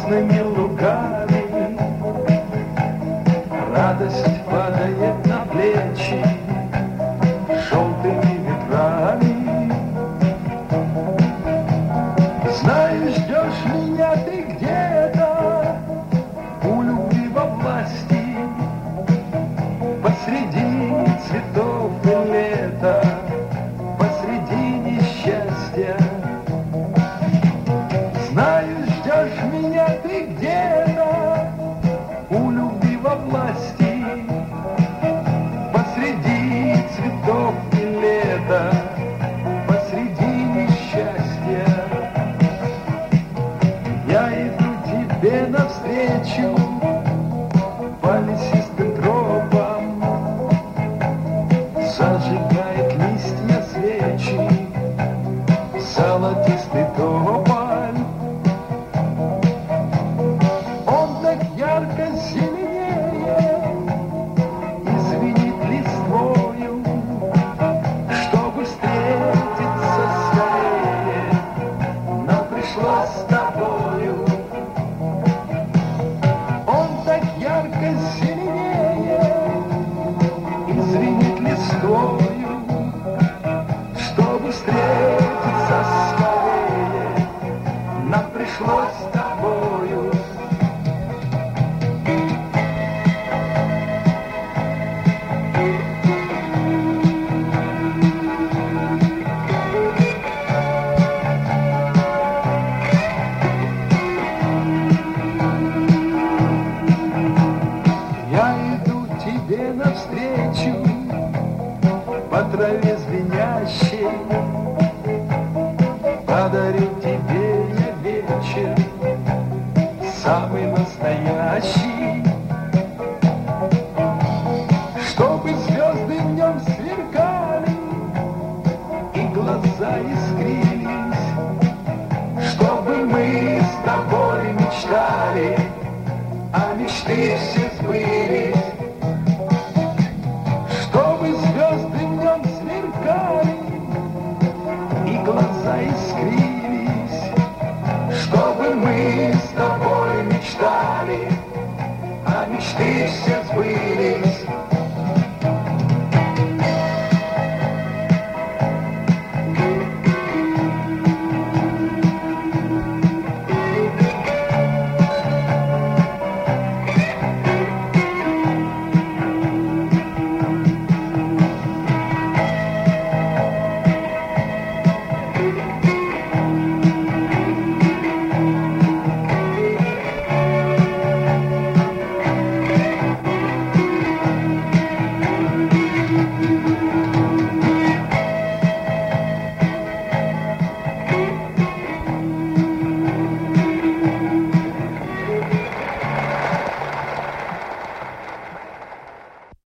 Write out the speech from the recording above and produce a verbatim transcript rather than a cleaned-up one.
ясными лугами. Радость падает на плечи желтыми ветрами. Знаю, ждешь меня ты где-то у любви во власти, посреди цветов и лета, посреди несчастья. Знаю, ждешь меня ты где-то у любви во власти, посреди цветов и лета, посреди несчастья. Я иду тебе навстречу по лесистым тропам, зажигает листья свечи золотистый тополь. Он так ярко зеленеет и звенит листвою, чтобы встретиться скорее нам пришлось с тобою. Он так ярко зеленеет и звенит листвою, чтобы встретиться скорее нам пришлось с тобою. Я иду тебе навстречу по траве звенящей, подарю тебе я вечер самый настоящий, чтобы звезды в нем сверкали и глаза искрились, чтобы мы с тобой мечтали, а мечты все сбылись. Чтобы звезды в нем сверкали и глаза искрились,